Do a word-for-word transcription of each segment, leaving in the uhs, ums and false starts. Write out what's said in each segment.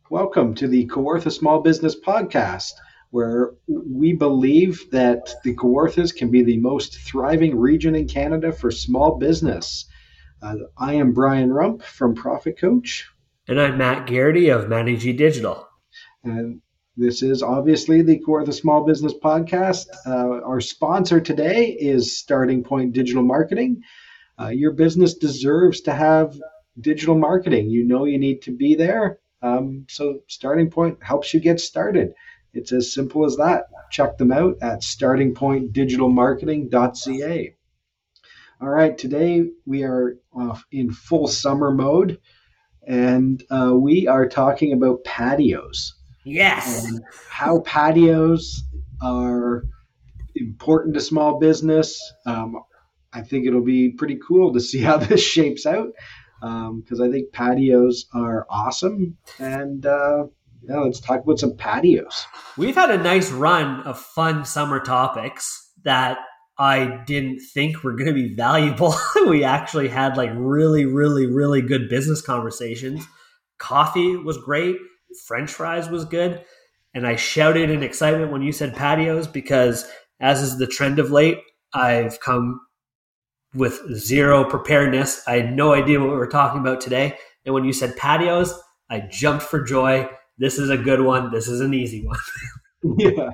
Welcome to the Kawartha Small Business Podcast, where we believe that the Kawarthas can be the most thriving region in Canada for small business. Uh, I am Brian Rump from Profit Coach, And I'm Matt Garrity of Matty G Digital. and this is obviously the Kawartha Small Business Podcast. Uh, our sponsor today is Starting Point Digital Marketing. Uh, your business deserves to have digital marketing. You know you need to be there. Um, so Starting Point helps you get started. It's as simple as that. Check them out at starting point digital marketing dot c a. All right, today we are uh, in full summer mode, and uh, we are talking about patios Yes. and how patios are important to small business. Um, I think it'll be pretty cool to see how this shapes out because um, I think patios are awesome. And uh, yeah, let's talk about some patios. We've had a nice run of fun summer topics that I didn't think were going to be valuable. We actually had like really, really, really good business conversations. Coffee was great. French fries was good. And I shouted in excitement when you said patios because, as is the trend of late, I've come with zero preparedness. I had no idea what we were talking about today. And when you said patios, I jumped for joy. This is a good one. This is an easy one. Yeah.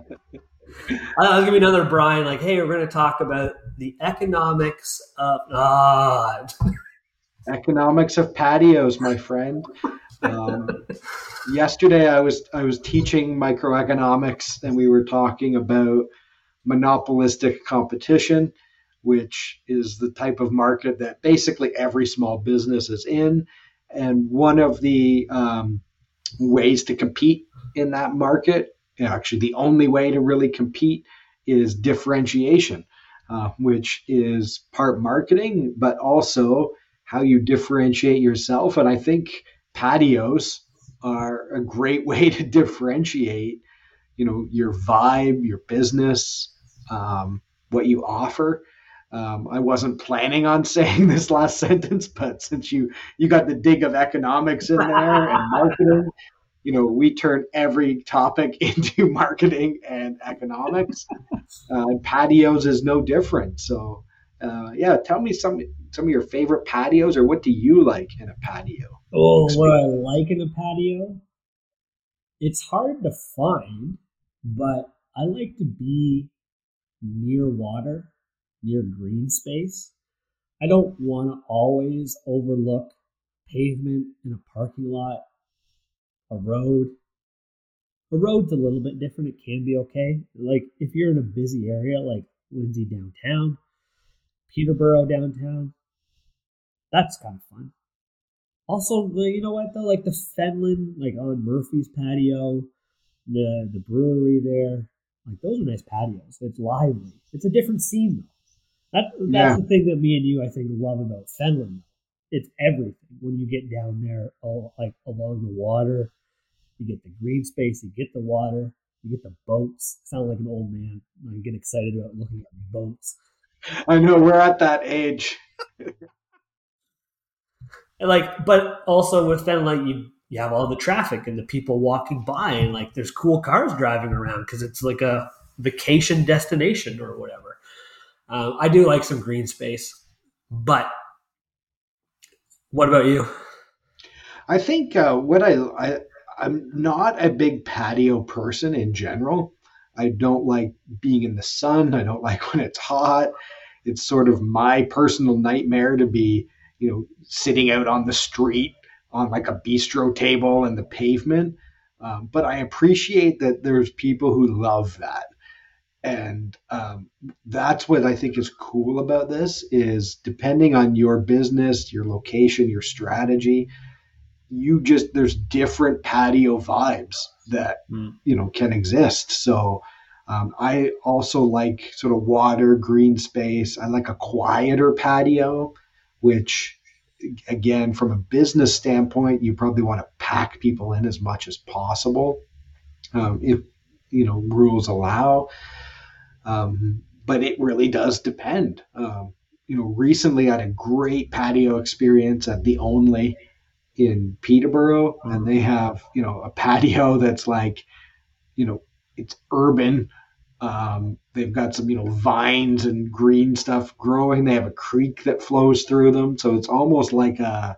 I'll give you another Brian, like, hey, we're going to talk about the economics of ah. Economics of patios, my friend. Um, yesterday I was I was teaching microeconomics and we were talking about monopolistic competition, which is the type of market that basically every small business is in. And one of the um, ways to compete in that market, actually, the only way to really compete is differentiation, uh, which is part marketing, but also how you differentiate yourself. And I think patios are a great way to differentiate, you know, your vibe, your business, um, what you offer. Um, I wasn't planning on saying this last sentence, but since you you got the dig of economics in there and marketing, you know, we turn every topic into marketing and economics. Uh, and patios is no different. So, uh, yeah, tell me some some of your favorite patios, or what do you like in a patio Oh, what I experience? like in a patio? It's hard to find, but I like to be near water, near green space. I don't want to always overlook pavement in a parking lot, a road. A road's a little bit different. It can be okay. Like if you're in a busy area like Lindsay downtown, Peterborough downtown, that's kind of fun. Also, you know what though? Like the Fenland, like on Murphy's patio, the the brewery there, like those are nice patios. It's lively. It's a different scene though. That that's Yeah, the thing that me and you I think love about Fenland. It's everything when you get down there, all like along the water. You get the green space, you get the water, you get the boats. Sound like an old man. I get excited about looking at boats. I know we're at that age. And like, but also with then like you you have all the traffic and the people walking by and like there's cool cars driving around because it's like a vacation destination or whatever. Um, I do like some green space, but what about you? I think uh, what I, I I'm not a big patio person in general. I don't like being in the sun. I don't like when it's hot. It's sort of my personal nightmare to be, you know, sitting out on the street on like a bistro table and the pavement. Um, but I appreciate that there's people who love that, and um, that's what I think is cool about this. Is depending on your business, your location, your strategy, you just there's different patio vibes that Mm. you know can exist. So um, I also like sort of water, green space. I like a quieter patio, which again, from a business standpoint, you probably want to pack people in as much as possible, um, if you know rules allow. Um, but it really does depend. Um, you know, recently I had a great patio experience at the Only in Peterborough, and they have, you know, a patio that's like, you know, it's urban. Um, they've got some, you know, vines and green stuff growing. They have a creek that flows through them, so it's almost like a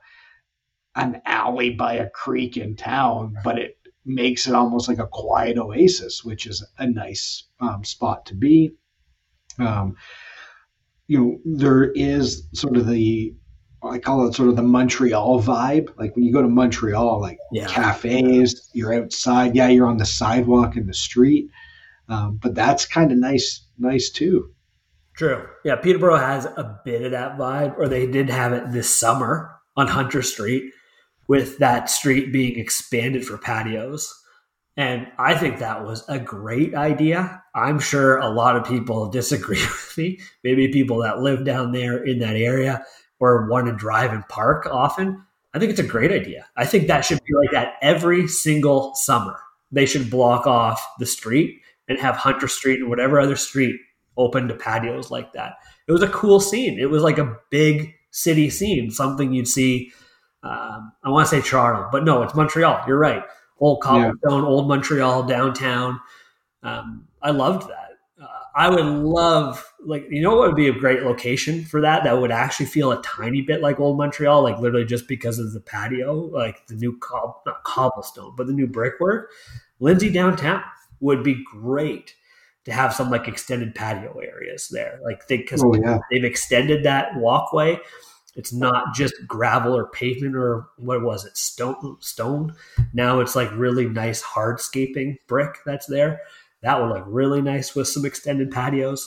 an alley by a creek in town, but it makes it almost like a quiet oasis, which is a nice um, spot to be. Um, you know, there is sort of the, I call it sort of the Montreal vibe. Like when you go to Montreal, like Yeah. cafes, you're outside. Yeah, you're on the sidewalk in the street, um, but that's kind of nice, nice too. True. Yeah, Peterborough has a bit of that vibe, or they did have it this summer on Hunter Street, with that street being expanded for patios. And I think that was a great idea. I'm sure a lot of people disagree with me. Maybe people that live down there in that area or want to drive and park often. I think it's a great idea. I think that should be like that every single summer. They should block off the street and have Hunter Street and whatever other street open to patios like that. It was a cool scene. It was like a big city scene, something you'd see. Um, I want to say Toronto, but no, it's Montreal. You're right. Old cobblestone, yeah. Old Montreal downtown. Um, I loved that. Uh, I would love, like, you know what would be a great location for that? That would actually feel a tiny bit like Old Montreal, like literally just because of the patio, like the new cob, not cobblestone, but the new brickwork. Lindsay downtown would be great to have some like extended patio areas there, like they because oh, yeah. they've extended that walkway. It's not just gravel or pavement or what was it, stone? Stone. Now it's like really nice hardscaping brick that's there. That would look really nice with some extended patios.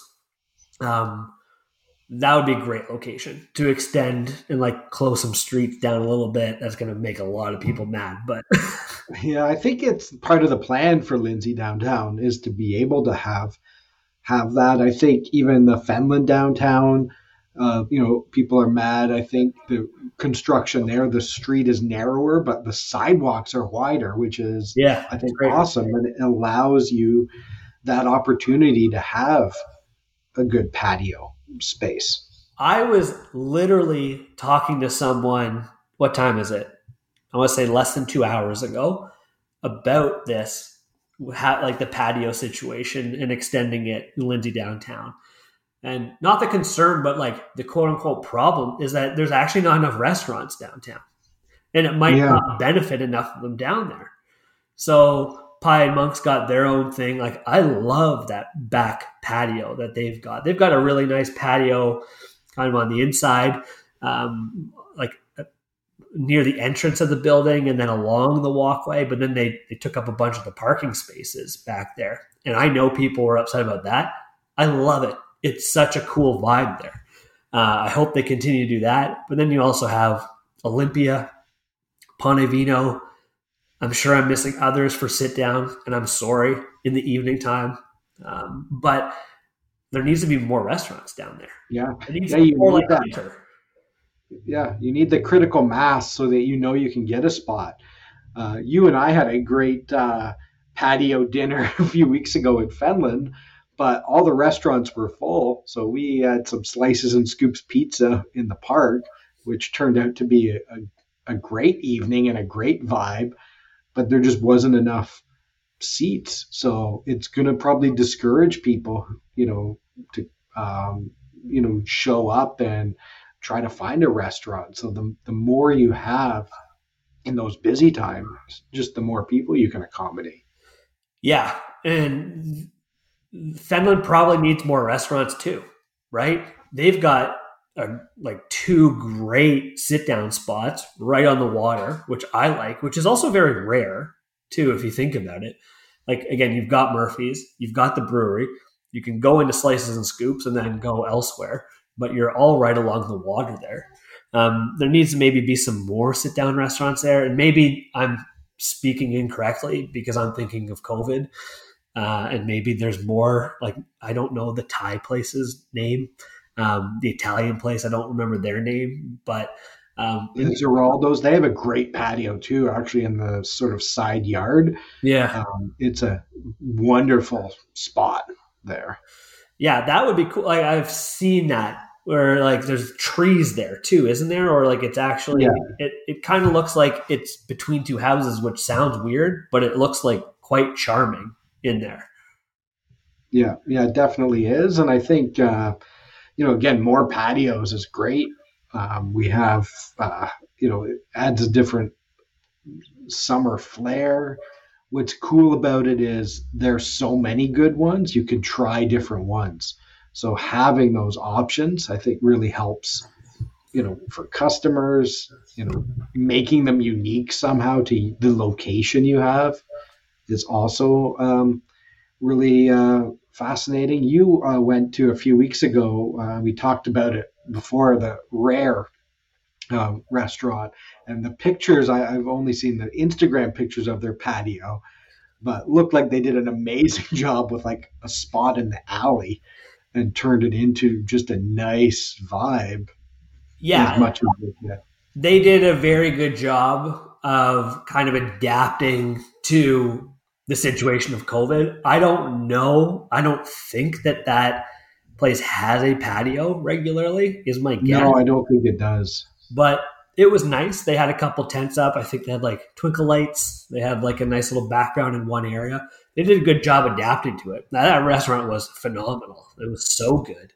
Um, that would be a great location to extend and like close some streets down a little bit. That's going to make a lot of people mad, but yeah, I think it's part of the plan for Lindsay downtown is to be able to have have that. I think even the Fenland downtown. Uh, you know, people are mad. I think the construction there, the street is narrower, but the sidewalks are wider, which is, yeah, I think, great. awesome. And it allows you that opportunity to have a good patio space. I was literally talking to someone, what time is it? I want to say less than two hours ago, about this, like the patio situation and extending it in Lindsay downtown. And not the concern, but like the quote unquote problem is that there's actually not enough restaurants downtown. And it might yeah. not benefit enough of them down there. So Pie and Monk's got their own thing. Like I love that back patio that they've got. They've got a really nice patio kind of on the inside, um, like near the entrance of the building and then along the walkway. But then they, they took up a bunch of the parking spaces back there. And I know people were upset about that. I love it. It's such a cool vibe there. Uh, I hope they continue to do that. But then you also have Olympia, Ponte Vino. I'm sure I'm missing others for sit down, and I'm sorry in the evening time. Um, but there needs to be more restaurants down there. Yeah, it needs yeah, to be you more need like that. Hunter. Yeah, you need the critical mass so that you know you can get a spot. Uh, you and I had a great uh, patio dinner a few weeks ago in Fenland. But all the restaurants were full, so we had some Slices and Scoops pizza in the park, which turned out to be a, a, a great evening and a great vibe, but there just wasn't enough seats. So it's going to probably discourage people, you know, to, um, you know, show up and try to find a restaurant. So the, the more you have in those busy times, just the more people you can accommodate. Yeah, and Fenland probably needs more restaurants too, right? They've got uh, like two great sit-down spots right on the water, which I like, which is also very rare too, if you think about it. Like, again, you've got Murphy's, you've got the brewery, you can go into Slices and Scoops and then go elsewhere, but you're all right along the water there. Um, there needs to maybe be some more sit-down restaurants there, and maybe I'm speaking incorrectly because I'm thinking of COVID. Uh, and maybe there's more, like, I don't know the Thai place's name, um, the Italian place, I don't remember their name, but um, in Geraldo's, they have a great patio too, actually in the sort of side yard. Yeah. Um, it's a wonderful spot there. Yeah, that would be cool. Like, I've seen that where like there's trees there too, isn't there? Or like it's actually Yeah. it, it kind of looks like it's between two houses, which sounds weird, but it looks like quite charming in there. Yeah, yeah, it definitely is. And I think, uh, you know, again, more patios is great. Um, we have, uh, you know, it adds a different summer flair. What's cool about it is there's so many good ones, you can try different ones. So having those options, I think, really helps, you know, for customers, you know, making them unique somehow to the location you have is also um, really uh, fascinating. You uh, went to a few weeks ago. Uh, we talked about it before, the Rare uh, restaurant, and the pictures. I, I've only seen the Instagram pictures of their patio, but looked like they did an amazing job with like a spot in the alley and turned it into just a nice vibe. As Yeah, much as they could. they did a very good job of kind of adapting to the situation of COVID. I don't know. I don't think that that place has a patio regularly, is my guess. No, I don't think it does. But it was nice. They had a couple tents up. I think they had like twinkle lights. They had like a nice little background in one area. They did a good job adapting to it. Now, that restaurant was phenomenal. It was so good.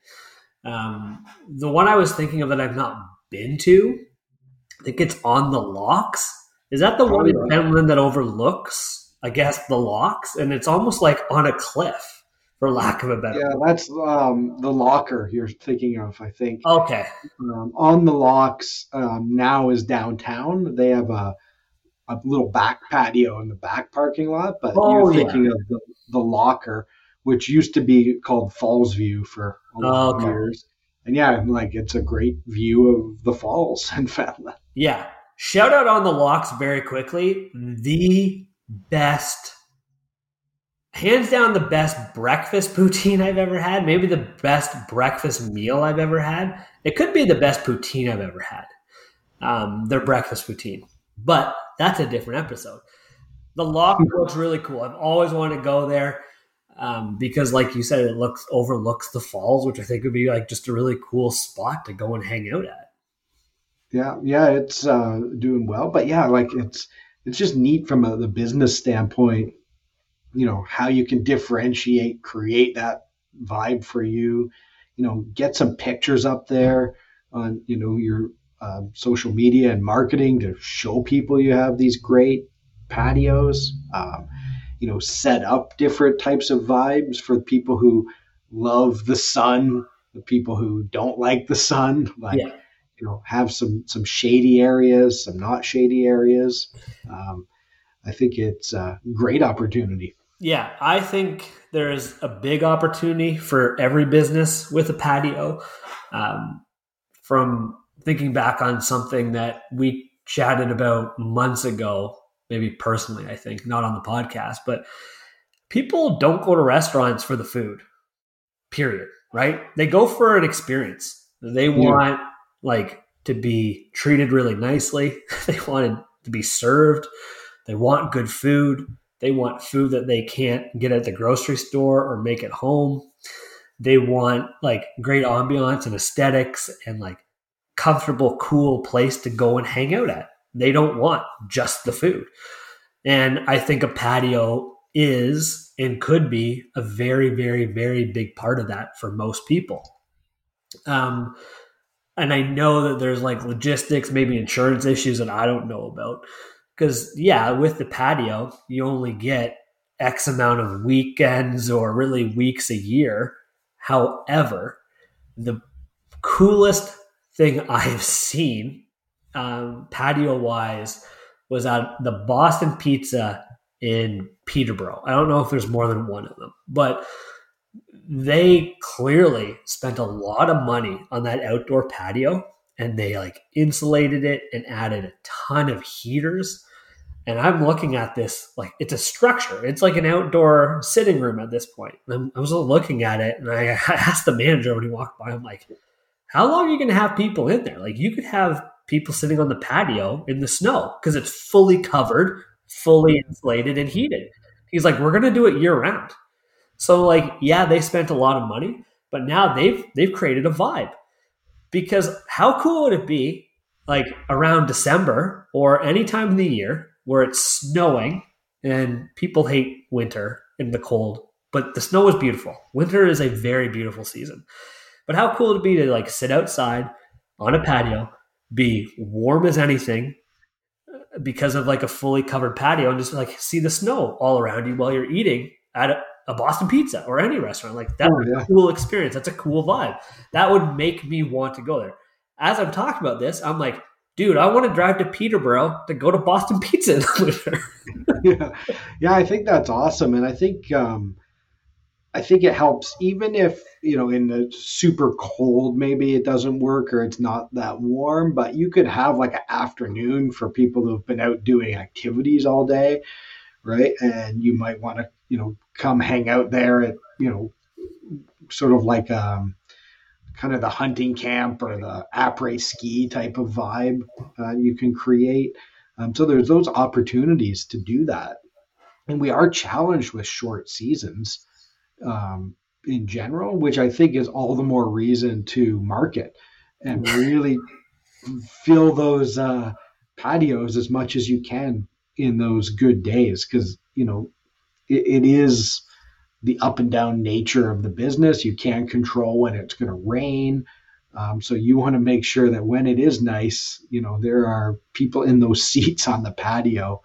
Um, the one I was thinking of that I've not been to, I think it's on the Locks. Is that the Oh, one in yeah. Pentland that overlooks, I guess, the Locks? And it's almost like on a cliff, for lack of a better Yeah, word. that's um, the Locker you're thinking of, I think. Okay. Um, on the Locks um, now is downtown. They have a, a little back patio in the back parking lot, but Oh, you're yeah. thinking of the, the Locker, which used to be called Falls View for a lot Okay. of years. And yeah, like it's a great view of the falls in Fetla. Yeah. Shout out on the Locks very quickly. The best, hands down, the best breakfast poutine I've ever had. Maybe the best breakfast meal I've ever had. It could be the best poutine I've ever had. Um, their breakfast poutine. But that's a different episode. The Lock looks really cool. I've always wanted to go there um, because, like you said, it looks overlooks the falls, which I think would be like just a really cool spot to go and hang out at. Yeah, yeah, it's uh, doing well, but yeah, like it's it's just neat from a, the business standpoint. You know how you can differentiate, create that vibe for you. You know, get some pictures up there on you know your um, social media and marketing to show people you have these great patios. Um, you know, set up different types of vibes for people who love the sun, the people who don't like the sun, like Yeah. you know have some some shady areas, some not shady areas. um, I think it's a great opportunity. Yeah, I think there's a big opportunity for every business with a patio. Um, from thinking back on something that we chatted about months ago, maybe personally, I think, not on the podcast, but people don't go to restaurants for the food, period, right? They go for an experience. They want like to be treated really nicely. They want to be served. They want good food. They want food that they can't get at the grocery store or make at home. They want like great ambiance and aesthetics and like comfortable, cool place to go and hang out at. They don't want just the food. And I think a patio is and could be a very, very, very big part of that for most people. Um, and I know that there's like logistics, maybe insurance issues that I don't know about. Because, yeah, with the patio, you only get X amount of weekends or really weeks a year. However, the coolest thing I've seen um, patio-wise was at the Boston Pizza in Peterborough. I don't know if there's more than one of them, but they clearly spent a lot of money on that outdoor patio, and they like insulated it and added a ton of heaters. And I'm looking at this like it's a structure. It's like an outdoor sitting room at this point. And I was looking at it, and I asked the manager when he walked by, I'm like, how long are you going to have people in there? Like, you could have people sitting on the patio in the snow because it's fully covered, fully insulated, and heated. He's like, we're going to do it year round. So, like, yeah, they spent a lot of money, but now they've they've created a vibe. Because how cool would it be, like around December or any time of the year where it's snowing and people hate winter and the cold, but the snow is beautiful. Winter is a very beautiful season. But how cool would it be to like sit outside on a patio, be warm as anything because of like a fully covered patio, and just like see the snow all around you while you're eating at a, a Boston Pizza or any restaurant. Like that's oh, yeah. a cool experience. That's a cool vibe. That would make me want to go there. As I'm talking about this, I'm like, dude, I want to drive to Peterborough to go to Boston Pizza in the winter. yeah. yeah, I think that's awesome. And I think um, I think it helps, even if, you know, in the super cold, maybe it doesn't work or it's not that warm, but you could have like an afternoon for people who've been out doing activities all day, right? And you might want to, you know, come hang out there at, you know, sort of like um, kind of the hunting camp or the après ski type of vibe uh, you can create. Um, so there's those opportunities to do that. And we are challenged with short seasons um, in general, which I think is all the more reason to market and really fill those uh, patios as much as you can in those good days. Because, you know, it, it is the up and down nature of the business. You can't control when it's going to rain. Um, so you want to make sure that when it is nice, you know, there are people in those seats on the patio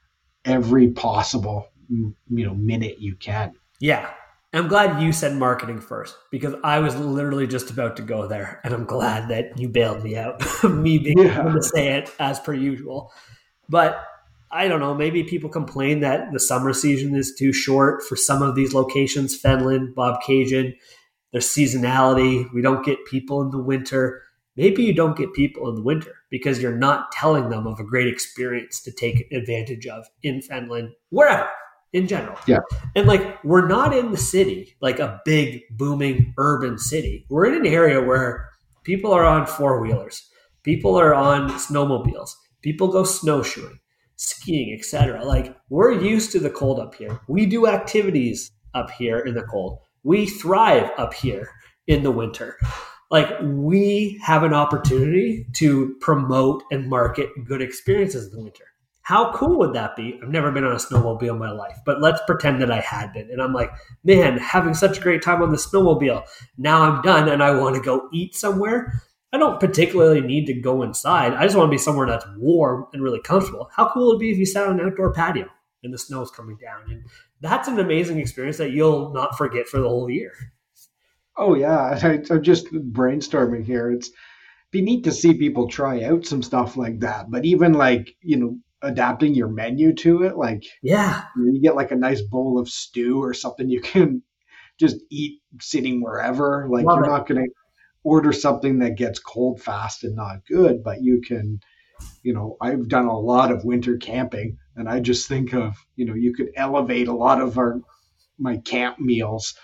every possible, you know, minute you can. Yeah. I'm glad you said marketing first, because I was literally just about to go there, and I'm glad that you bailed me out. me being yeah. able to say it as per usual. But I don't know, maybe people complain that the summer season is too short for some of these locations, Fenland, Bobcaygeon. There's seasonality. We don't get people in the winter. Maybe you don't get people in the winter because you're not telling them of a great experience to take advantage of in Fenland, wherever, in general. Yeah. And like, we're not in the city, like a big, booming urban city. We're in an area where people are on four-wheelers. People are on snowmobiles. People go snowshoeing, skiing, et cetera. Like, we're used to the cold up here. We do activities up here in the cold. We thrive up here in the winter. Like, we have an opportunity to promote and market good experiences in the winter. How cool would that be? I've never been on a snowmobile in my life, but let's pretend that I had been. And I'm like, man, having such a great time on the snowmobile. Now I'm done and I want to go eat somewhere. I don't particularly need to go inside. I just want to be somewhere that's warm and really comfortable. How cool would it be if you sat on an outdoor patio and the snow's coming down? And that's an amazing experience that you'll not forget for the whole year. Oh, yeah. I, I'm just brainstorming here. It's be neat to see people try out some stuff like that. But even like, you know, adapting your menu to it, like yeah, you get like a nice bowl of stew or something you can just eat sitting wherever. Like Love you're it. Not going to order something that gets cold fast and not good, but you can, you know, I've done a lot of winter camping, and I just think of, you know, you could elevate a lot of our my camp meals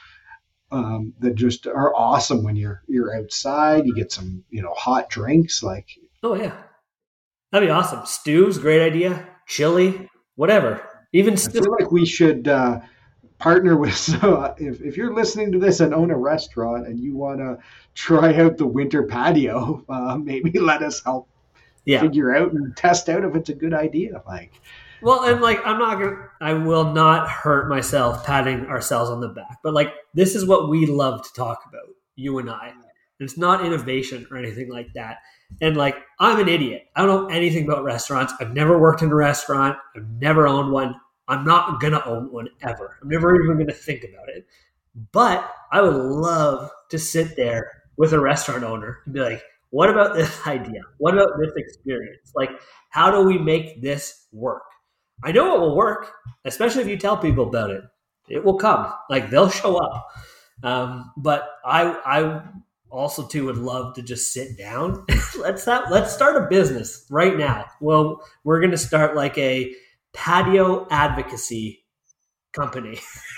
um, that just are awesome when you're you're outside. You get some, you know, hot drinks. Like, oh yeah, that'd be awesome. Stews, great idea. Chili, whatever. Even I feel like we should uh, partner with. So uh, if if you're listening to this and own a restaurant and you want to try out the winter patio, uh, maybe let us help yeah. figure out and test out if it's a good idea. Like, well, and like, I'm not gonna, I will not hurt myself patting ourselves on the back, but like, this is what we love to talk about, you and I. It's not innovation or anything like that. And like, I'm an idiot. I don't know anything about restaurants. I've never worked in a restaurant. I've never owned one. I'm not going to own one ever. I'm never even going to think about it. But I would love to sit there with a restaurant owner and be like, what about this idea? What about this experience? Like, how do we make this work? I know it will work, especially if you tell people about it. It will come. Like, they'll show up. Um, but I, I also too would love to just sit down. let's have, let's start a business right now. Well, we're going to start like a patio advocacy company.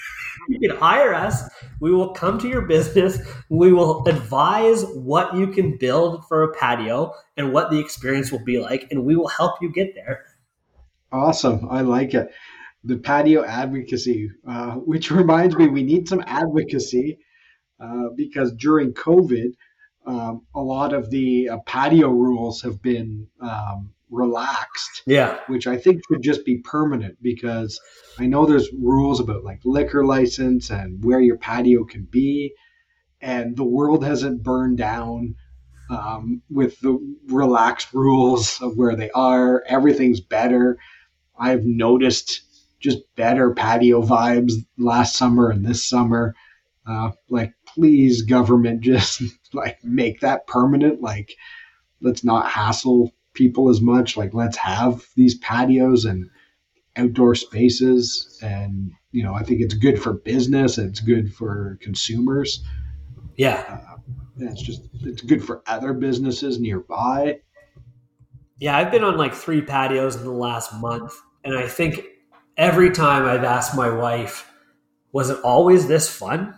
You can hire us. We will come to your business. We will advise what you can build for a patio and what the experience will be like, and we will help you get there. Awesome. I like it. The patio advocacy, uh, which reminds me, we need some advocacy uh, because during COVID, um, a lot of the uh, patio rules have been um, relaxed, Yeah. which I think should just be permanent, because I know there's rules about like liquor license and where your patio can be, and the world hasn't burned down um, with the relaxed rules of where they are. Everything's better. I've noticed just better patio vibes last summer and this summer. Uh, like, please, government, just like make that permanent. Like, let's not hassle people as much. Like, let's have these patios and outdoor spaces. And, you know, I think it's good for business. It's good for consumers. Yeah. Uh, and it's just, it's good for other businesses nearby. Yeah. I've been on like three patios in the last month. And I think every time I've asked my wife, was it always this fun?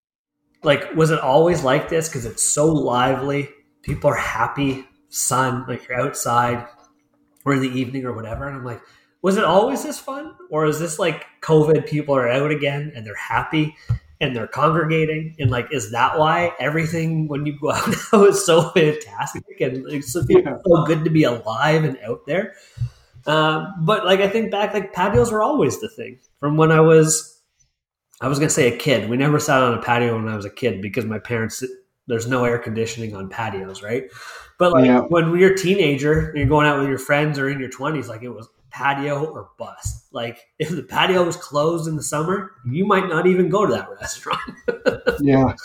Like, was it always like this? Because it's so lively. People are happy. Sun, like you're outside or in the evening or whatever. And I'm like, was it always this fun? Or is this like COVID, people are out again and they're happy and they're congregating? And like, is that why everything when you go out now is so fantastic and it's so, Yeah. so good to be alive and out there? Um, but like, I think back, like patios were always the thing from when I was, I was going to say a kid. We never sat on a patio when I was a kid because my parents, there's no air conditioning on patios, right? But like Yeah. when you're a teenager and you're going out with your friends or in your twenties, like it was patio or bust. Like if the patio was closed in the summer, you might not even go to that restaurant. Yeah.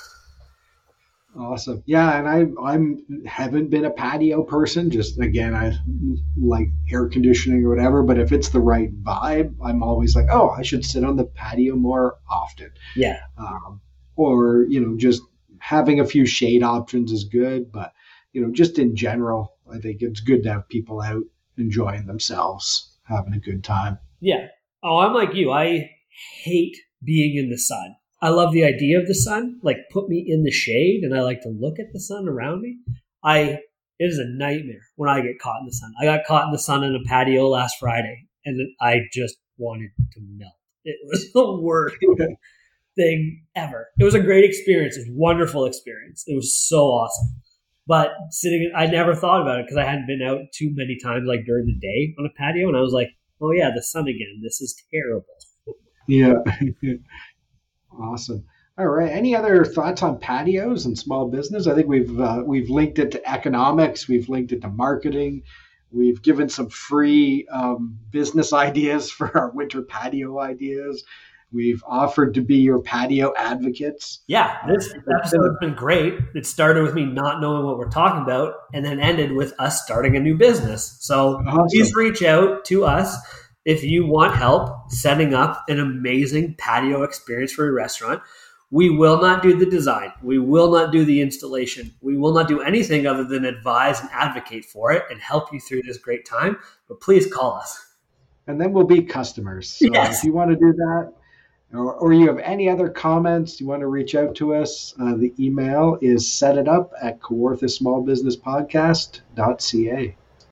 Awesome. Yeah, and I I'm haven't been a patio person. Just again, I like air conditioning or whatever. But if it's the right vibe, I'm always like, oh, I should sit on the patio more often. Yeah. Um, or you know, just having a few shade options is good. But you know, just in general, I think it's good to have people out enjoying themselves, having a good time. Yeah. Oh, I'm like you. I hate being in the sun. I love the idea of the sun. Like put me in the shade and I like to look at the sun around me. I it is a nightmare when I get caught in the sun. I got caught in the sun in a patio last Friday and I just wanted to melt. It was the worst thing ever. It was a great experience. It was a wonderful experience. It was so awesome. But sitting, I never thought about it because I hadn't been out too many times like during the day on a patio. And I was like, oh yeah, the sun again. This is terrible. Yeah. Awesome. All right. Any other thoughts on patios and small business? I think we've uh, we've linked it to economics. We've linked it to marketing. We've given some free um, business ideas for our winter patio ideas. We've offered to be your patio advocates. Yeah, this episode's been great. It started with me not knowing what we're talking about and then ended with us starting a new business. So Awesome. Please reach out to us if you want help setting up an amazing patio experience for your restaurant. We will not do the design. We will not do the installation. We will not do anything other than advise and advocate for it and help you through this great time. But please call us. And then we'll be customers. So Yes. if you want to do that, or, or you have any other comments, you want to reach out to us, uh, the email is set it up at kawartha small business podcast dot c a.